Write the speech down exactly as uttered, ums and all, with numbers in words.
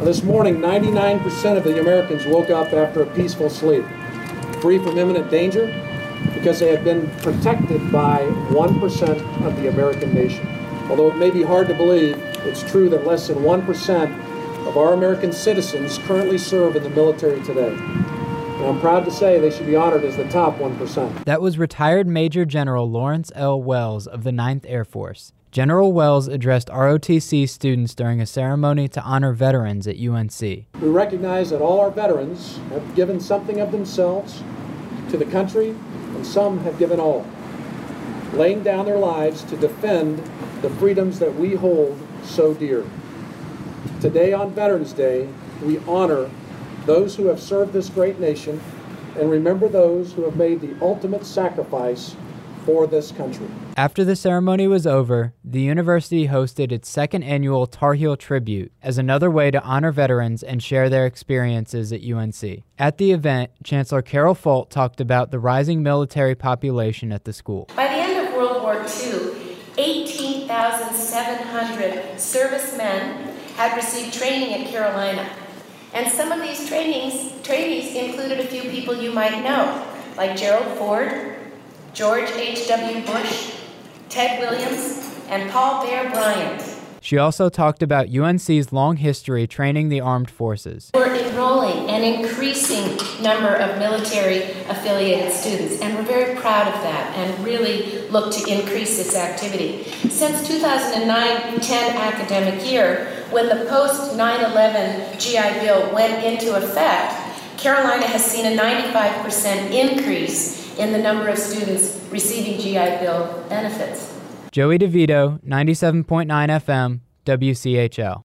This morning, ninety-nine percent of the Americans woke up after a peaceful sleep, free from imminent danger, because they have been protected by one percent of the American nation. Although it may be hard to believe, it's true that less than one percent of our American citizens currently serve in the military today. And I'm proud to say they should be honored as the top one percent. That was retired Major General Lawrence L. Wells of the ninth Air Force. General Wells addressed R O T C students during a ceremony to honor veterans at U N C. We recognize that all our veterans have given something of themselves to the country, and some have given all, laying down their lives to defend the freedoms that we hold so dear. Today on Veterans Day, we honor those who have served this great nation and remember those who have made the ultimate sacrifice for this country. After the ceremony was over, the university hosted its second annual Tar Heel Tribute as another way to honor veterans and share their experiences at U N C. At the event, Chancellor Carol Folt talked about the rising military population at the school. By the end of World War Two, eighteen thousand seven hundred servicemen had received training at Carolina. And some of these trainings, trainees included a few people you might know, like Gerald Ford, George H W Bush, Ted Williams, and Paul Bear Bryant. She also talked about U N C's long history training the armed forces. We're enrolling an increasing number of military-affiliated students, and we're very proud of that and really look to increase this activity. Since two thousand nine ten academic year, when the post nine eleven G I Bill went into effect, Carolina has seen a ninety-five percent increase in the number of students receiving G I Bill benefits. Joey DeVito, ninety-seven point nine F M, W C H L.